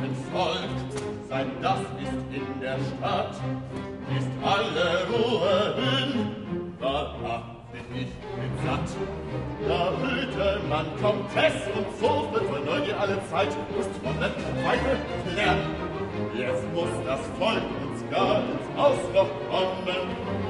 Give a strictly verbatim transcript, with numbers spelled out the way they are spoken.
dem Volk. Sein das ist in der Stadt, ist alle Ruhe hin. Wahrhaftig, ich bin satt. Da hüllte man Komtess und so für Neugier alle Zeit. Ist von der Weide lernen. Jetzt muss das Volk uns gar ins Haus noch kommen.